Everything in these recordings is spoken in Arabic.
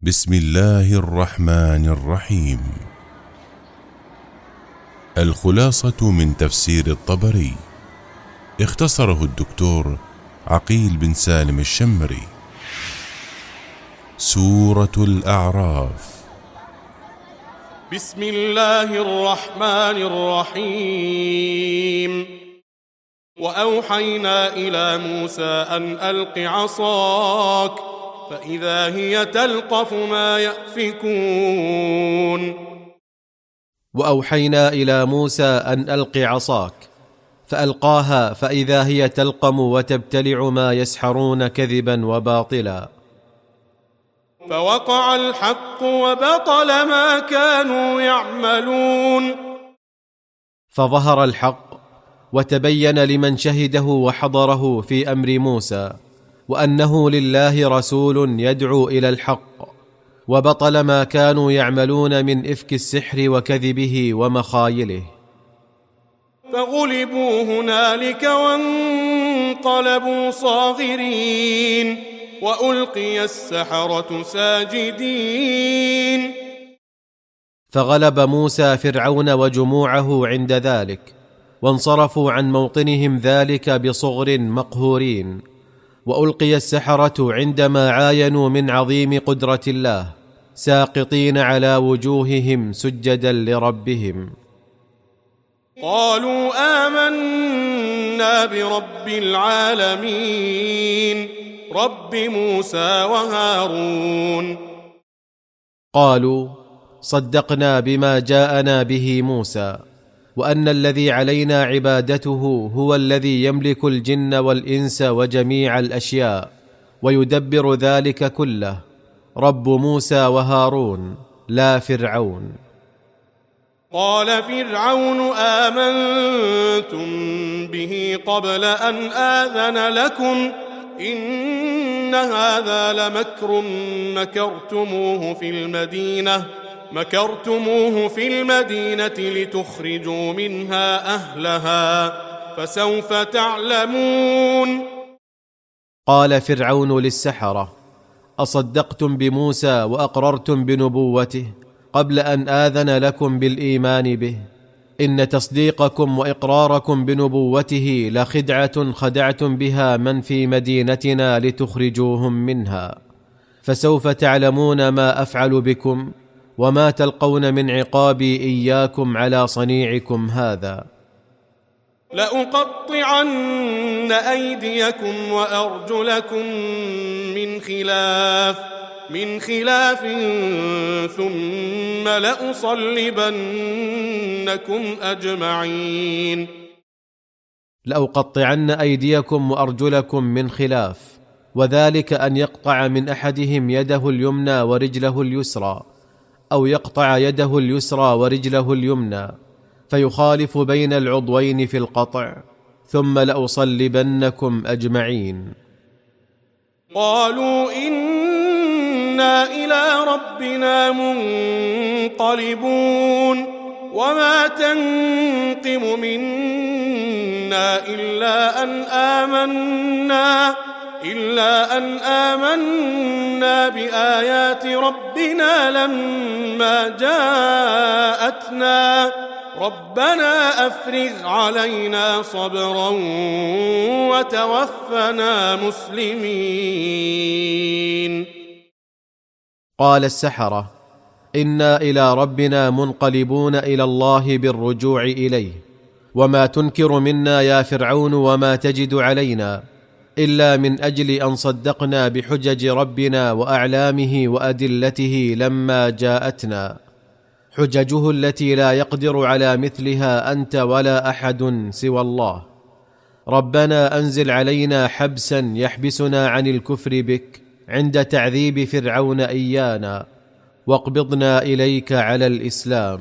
بسم الله الرحمن الرحيم. الخلاصة من تفسير الطبري، اختصره الدكتور عقيل بن سالم الشمري. سورة الأعراف. بسم الله الرحمن الرحيم. وأوحينا إلى موسى أن ألق عصاك فإذا هي تلقف ما يأفكون. وأوحينا إلى موسى أن ألق عصاك فألقاها فإذا هي تلقم وتبتلع ما يسحرون كذبا وباطلا. فوقع الحق وبطل ما كانوا يعملون. فظهر الحق وتبين لمن شهده وحضره في أمر موسى وأنه لله رسول يدعو إلى الحق، وبطل ما كانوا يعملون من إفك السحر وكذبه ومخايله. فغلبوا هنالك وانقلبوا صاغرين وألقي السحرة ساجدين. فغلب موسى فرعون وجموعه عند ذلك، وانصرفوا عن موطنهم ذلك بصغر مقهورين. وألقي السحرة عندما عاينوا من عظيم قدرة الله ساقطين على وجوههم سجدا لربهم. قالوا آمنا برب العالمين رب موسى وهارون. قالوا صدقنا بما جاءنا به موسى، وأن الذي علينا عبادته هو الذي يملك الجن والإنس وجميع الأشياء ويدبر ذلك كله، رب موسى وهارون لا فرعون. قال فرعون آمنتم به قبل أن آذن لكم إن هذا لمكر مكرتموه في المدينة لتخرجوا منها أهلها فسوف تعلمون. قال فرعون للسحرة أصدقتم بموسى وأقررتم بنبوته قبل أن آذن لكم بالإيمان به؟ إن تصديقكم وإقراركم بنبوته لخدعة خدعتم بها من في مدينتنا لتخرجوهم منها، فسوف تعلمون ما أفعل بكم وما تلقون من عقابي إياكم على صنيعكم هذا. لأقطعن أيديكم وأرجلكم من خلاف ثم لأصلبنكم أجمعين. لأقطعن أيديكم وأرجلكم من خلاف، وذلك أن يقطع من أحدهم يده اليمنى ورجله اليسرى، أو يقطع يده اليسرى ورجله اليمنى، فيخالف بين العضوين في القطع، ثم لأصلبنكم أجمعين. قالوا إنا إلى ربنا منقلبون وما تنقم منا إلا أن آمنا بآيات ربنا لما جاءتنا ربنا أفرغ علينا صبرا وتوفنا مسلمين. قال السحرة إنا إلى ربنا منقلبون إلى الله بالرجوع إليه، وما تنكر منا يا فرعون وما تجد علينا إلا من أجل أن صدقنا بحجج ربنا وأعلامه وأدلته لما جاءتنا، حججه التي لا يقدر على مثلها أنت ولا أحد سوى الله. ربنا أنزل علينا حبسا يحبسنا عن الكفر بك عند تعذيب فرعون إيانا، واقبضنا إليك على الإسلام.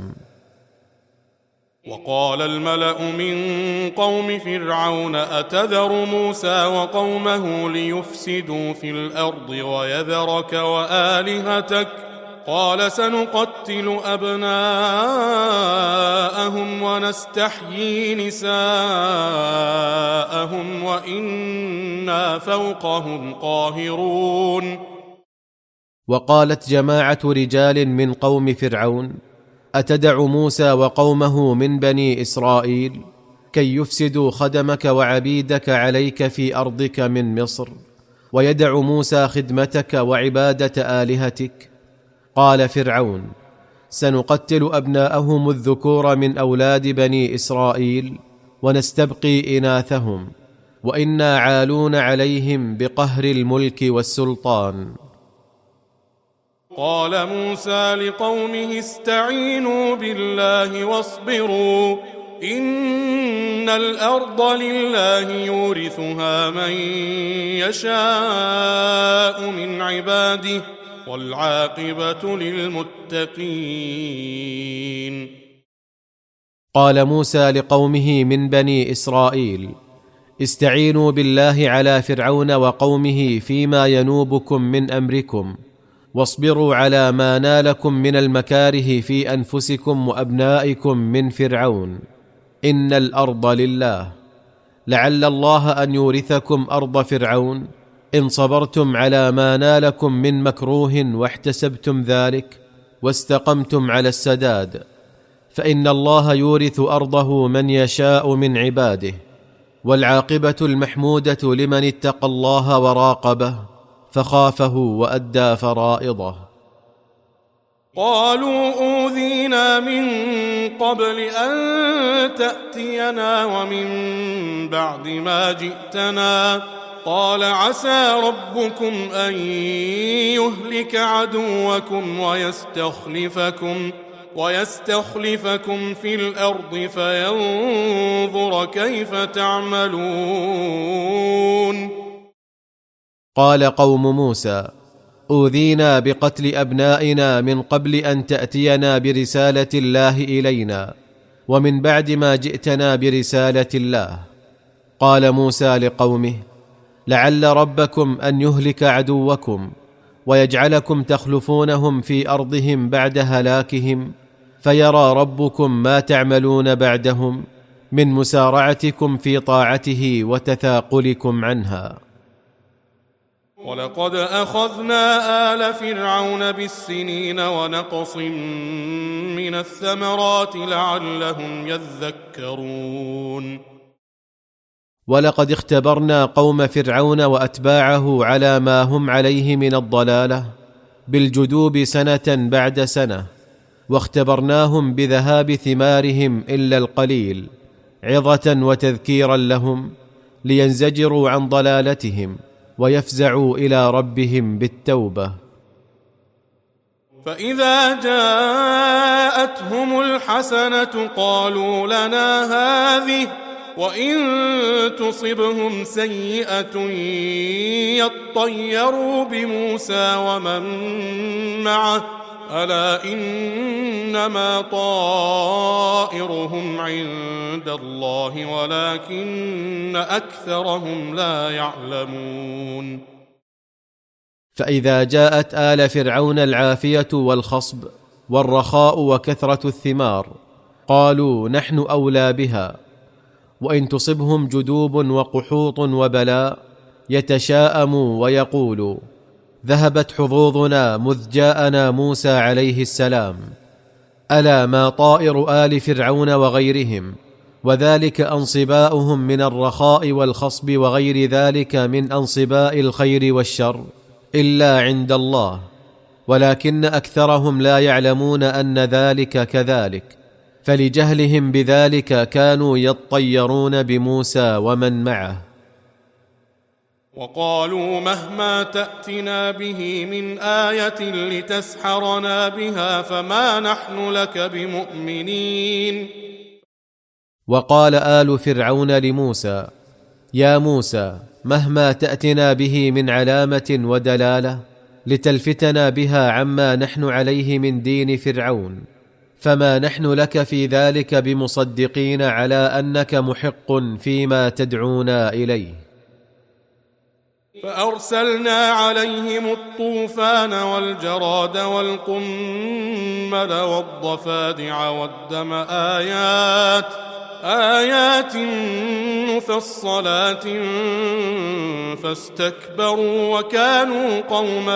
وقال الملأ من قوم فرعون أتذر موسى وقومه ليفسدوا في الأرض ويذرك وآلهتك؟ قال سنقتل أبناءهم ونستحيي نساءهم وإنا فوقهم قاهرون. وقالت جماعة رجال من قوم فرعون: أتدع موسى وقومه من بني إسرائيل كي يفسدوا خدمك وعبيدك عليك في أرضك من مصر، ويدع موسى خدمتك وعبادة آلهتك؟ قال فرعون: سنقتل أبناءهم الذكور من أولاد بني إسرائيل ونستبقي إناثهم، وإنا عالون عليهم بقهر الملك والسلطان. قال موسى لقومه: استعينوا بالله واصبروا، إن الأرض لله يورثها من يشاء من عباده، والعاقبة للمتقين. قال موسى لقومه من بني إسرائيل: استعينوا بالله على فرعون وقومه فيما ينوبكم من أمركم، واصبروا على ما نالكم من المكاره في أنفسكم وأبنائكم من فرعون. إن الأرض لله، لعل الله أن يورثكم أرض فرعون إن صبرتم على ما نالكم من مكروه واحتسبتم ذلك واستقمتم على السداد، فإن الله يورث أرضه من يشاء من عباده، والعاقبة المحمودة لمن اتقى الله وراقبه فخافه وأدى فرائضه. قالوا: أوذينا من قبل أن تأتينا ومن بعد ما جئتنا. قال: عسى ربكم أن يهلك عدوكم ويستخلفكم في الأرض فينظر كيف تعملون. قال قوم موسى: أوذينا بقتل أبنائنا من قبل أن تأتينا برسالة الله إلينا ومن بعد ما جئتنا برسالة الله. قال موسى لقومه: لعل ربكم أن يهلك عدوكم ويجعلكم تخلفونهم في أرضهم بعد هلاكهم، فيرى ربكم ما تعملون بعدهم من مسارعتكم في طاعته وتثاقلكم عنها. ولقد أخذنا آل فرعون بالسنين ونقص من الثمرات لعلهم يذكرون. ولقد اختبرنا قوم فرعون وأتباعه على ما هم عليه من الضلالة بالجدوب سنة بعد سنة، واختبرناهم بذهاب ثمارهم إلا القليل عظة وتذكيرا لهم لينزجروا عن ضلالتهم ويفزعوا إلى ربهم بالتوبة. فإذا جاءتهم الحسنة قالوا لنا هذه، وإن تصبهم سيئة يطيروا بموسى ومن معه، ألا إنما طائرهم عند الله ولكن أكثرهم لا يعلمون. فإذا جاءت آل فرعون العافية والخصب والرخاء وكثرة الثمار قالوا: نحن أولى بها. وإن تصبهم جدوب وقحوط وبلاء يتشاءموا ويقولوا: ذهبت حظوظنا مذ جاءنا موسى عليه السلام. ألا ما طائر آل فرعون وغيرهم، وذلك أنصباؤهم من الرخاء والخصب وغير ذلك من أنصباء الخير والشر إلا عند الله، ولكن أكثرهم لا يعلمون أن ذلك كذلك، فلجهلهم بذلك كانوا يطيرون بموسى ومن معه. وقالوا: مهما تأتنا به من آية لتسحرنا بها فما نحن لك بمؤمنين. وقال آل فرعون لموسى: يا موسى، مهما تأتنا به من علامة ودلالة لتلفتنا بها عما نحن عليه من دين فرعون، فما نحن لك في ذلك بمصدقين على أنك محق فيما تدعونا إليه. فأرسلنا عليهم الطوفان والجراد والقمل والضفادع والدم آيات مفصلات فاستكبروا وكانوا قوما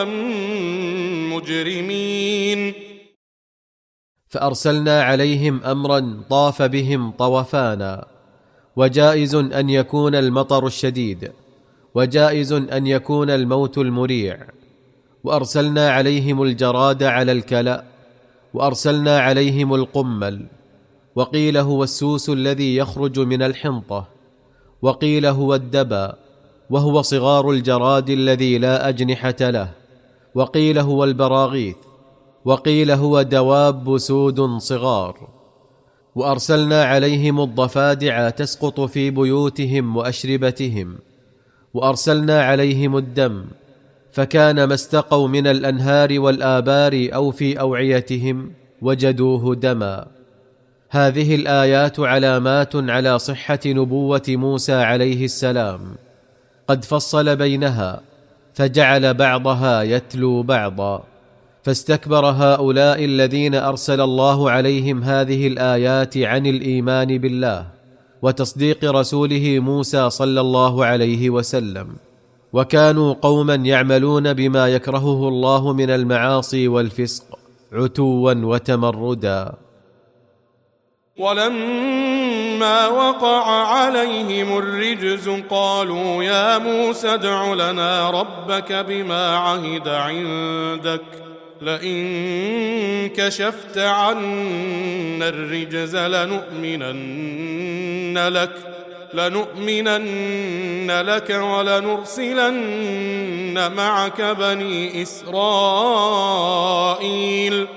مجرمين. فأرسلنا عليهم أمرا طاف بهم طوفانا، وجائز أن يكون المطر الشديد، وجائز أن يكون الموت المريع. وأرسلنا عليهم الجراد على الكلأ، وأرسلنا عليهم القمل، وقيل هو السوس الذي يخرج من الحنطة، وقيل هو الدبا وهو صغار الجراد الذي لا أجنحة له، وقيل هو البراغيث، وقيل هو دواب سود صغار. وأرسلنا عليهم الضفادع تسقط في بيوتهم وأشربتهم، وأرسلنا عليهم الدم، فكان ما استقوا من الأنهار والآبار أو في أوعيتهم وجدوه دما. هذه الآيات علامات على صحة نبوة موسى عليه السلام، قد فصل بينها فجعل بعضها يتلو بعضا، فاستكبر هؤلاء الذين أرسل الله عليهم هذه الآيات عن الإيمان بالله وتصديق رسوله موسى صلى الله عليه وسلم، وكانوا قوما يعملون بما يكرهه الله من المعاصي والفسق عتوا وتمردا. ولما وقع عليهم الرجز قالوا يا موسى ادع لنا ربك بما عهد عندك لئن كشفت عنا الرجز لنؤمنن لك ولنرسلن معك بني إسرائيل.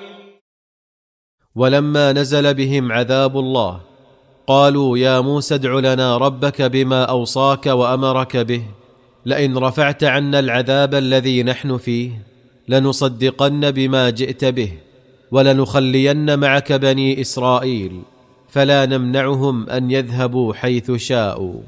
ولما نزل بهم عذاب الله قالوا يا موسى ادع لنا ربك بما أوصاك وأمرك به لئن رفعت عنا العذاب الذي نحن فيه لنصدقن بما جئت به ولنخلين معك بني إسرائيل فلا نمنعهم أن يذهبوا حيث شاءوا.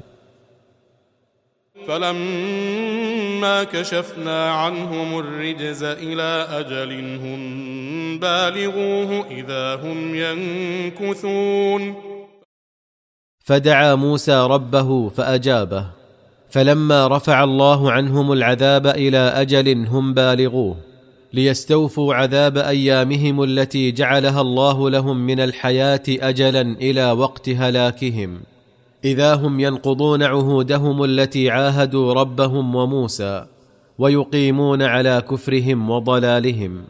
فلما كشفنا عنهم الرجز إلى أجل هم بالغوه إذا هم ينكثون. فدعا موسى ربه فأجابه، فلما رفع الله عنهم العذاب إلى أجل هم بالغوه ليستوفوا عذاب أيامهم التي جعلها الله لهم من الحياة أجلا إلى وقت هلاكهم، إذا هم ينقضون عهودهم التي عاهدوا ربهم وموسى ويقيمون على كفرهم وضلالهم.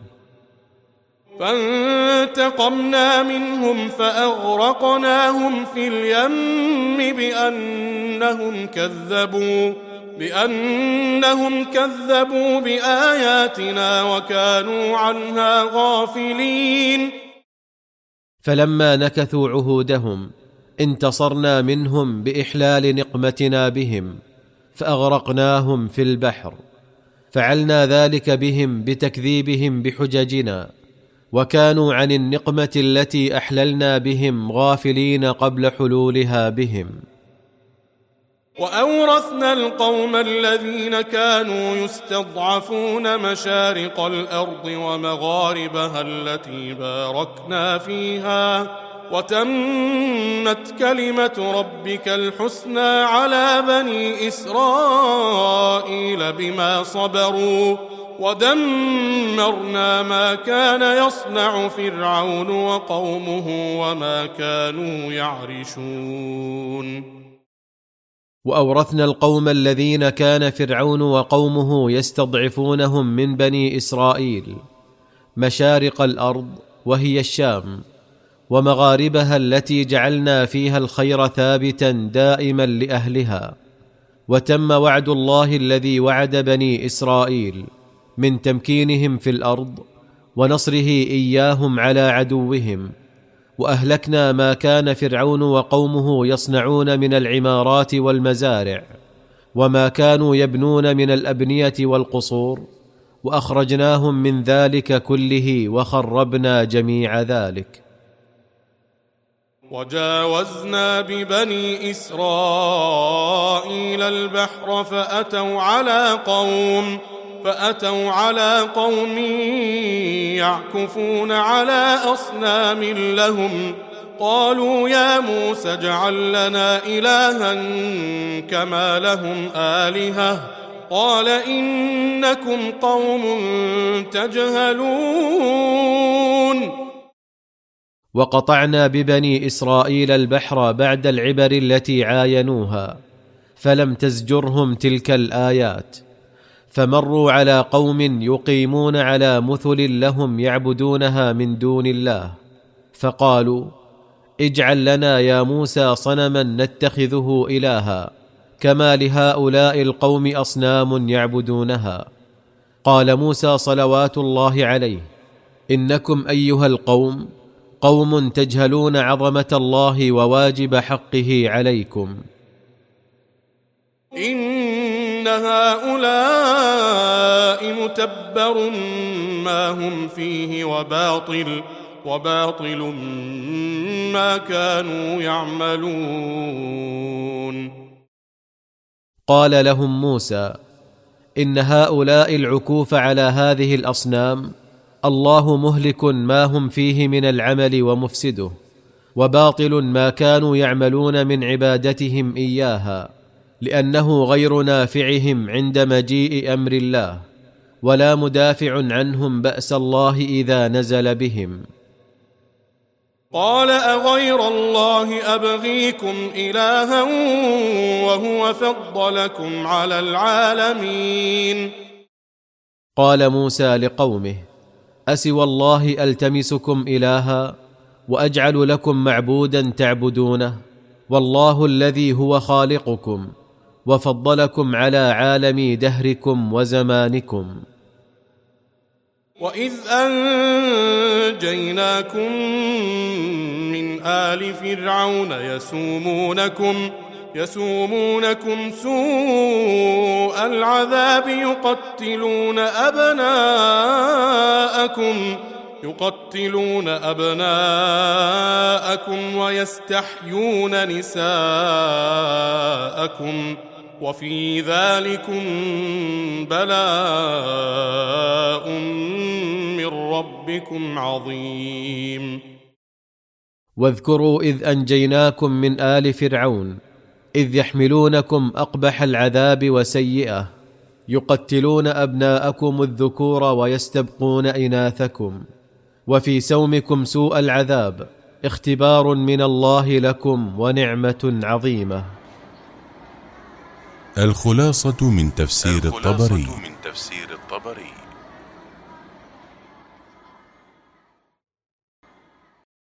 فانتقمنا منهم فأغرقناهم في اليم بأنهم كذبوا بآياتنا وكانوا عنها غافلين. فلما نكثوا عهودهم انتصرنا منهم بإحلال نقمتنا بهم فأغرقناهم في البحر، فعلنا ذلك بهم بتكذيبهم بحججنا، وكانوا عن النقمة التي أحللنا بهم غافلين قبل حلولها بهم. وأورثنا القوم الذين كانوا يستضعفون مشارق الأرض ومغاربها التي باركنا فيها، وتمت كلمة ربك الحسنى على بني إسرائيل بما صبروا، ودمرنا ما كان يصنع فرعون وقومه وما كانوا يعرشون. وأورثنا القوم الذين كان فرعون وقومه يستضعفونهم من بني إسرائيل مشارق الأرض وهي الشام، ومغاربها التي جعلنا فيها الخير ثابتا دائما لأهلها، وتم وعد الله الذي وعد بني إسرائيل من تمكينهم في الأرض ونصره إياهم على عدوهم. وأهلكنا ما كان فرعون وقومه يصنعون من العمارات والمزارع وما كانوا يبنون من الأبنية والقصور، وأخرجناهم من ذلك كله وخربنا جميع ذلك. وجاوزنا ببني إسرائيل البحر فأتوا على قوم يعكفون على أصنام لهم، قالوا يا موسى اجعل لنا إلها كما لهم آلهة قال إنكم قوم تجهلون. وقطعنا ببني إسرائيل البحر بعد العبر التي عاينوها، فلم تزجرهم تلك الآيات، فمروا على قوم يقيمون على مثل لهم يعبدونها من دون الله، فقالوا اجعل لنا يا موسى صنما نتخذه إلها كما لهؤلاء القوم أصنام يعبدونها. قال موسى صلوات الله عليه إنكم أيها القوم قوم تجهلون عظمة الله وواجب حقه عليكم. إن هؤلاء متبر ما هم فيه وباطل ما كانوا يعملون. قال لهم موسى إن هؤلاء العكوف على هذه الأصنام الله مهلك ما هم فيه من العمل ومفسده، وباطل ما كانوا يعملون من عبادتهم إياها، لأنه غير نافعهم عند مجيء أمر الله، ولا مدافع عنهم بأس الله إذا نزل بهم. قال أغير الله أبغيكم إلها وهو فضلكم على العالمين. قال موسى لقومه أسوى الله ألتمسكم إلها وأجعل لكم معبودا تعبدونه، والله الذي هو خالقكم وفضلكم على عالم دهركم وزمانكم. وإذ أنجيناكم من آل فرعون يسومونكم سوء العذاب يقتلون أبناءكم ويستحيون نساءكم وفي ذلكم بلاء من ربكم عظيم. واذكروا إذ أنجيناكم من آل فرعون إذ يحملونكم أقبح العذاب وسيئه، يقتلون أبناءكم الذكور ويستبقون إناثكم، وفي سومكم سوء العذاب اختبار من الله لكم ونعمة عظيمة. الخلاصة من تفسير الطبري.